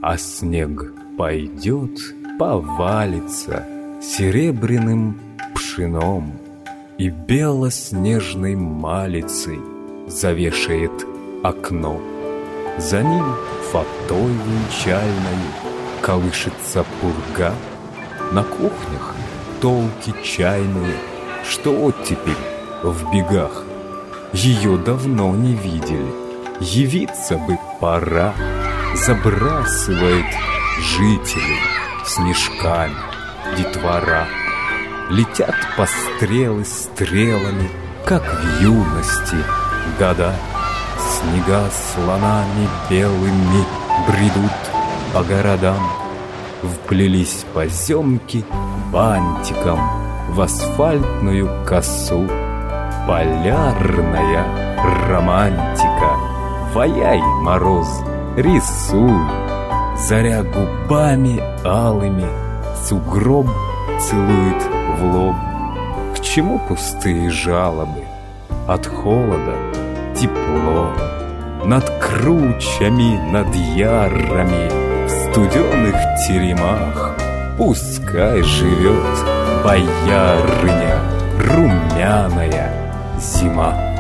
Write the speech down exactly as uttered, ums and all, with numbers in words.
А снег пойдет, повалится серебряным пшеном и белоснежной малицей завешает окно. За ним фатой венчальной колышется пурга. На кухнях толки чайные, что оттепель в бегах. Ее давно не видели, явиться бы пора. Забрасывает жителей снежками детвора. Летят пострелы стрелами, как в юности года. Снега слонами белыми бредут по городам. Вплелись поземки бантиком в асфальтную косу. Полярная романтика, ваяй, мороз, рисуй. Заря губами алыми сугроб целует в лоб. К чему пустые жалобы? От холода тепло. Над кручами, над ярами, в студеных теремах пускай живет боярыня румяная зима.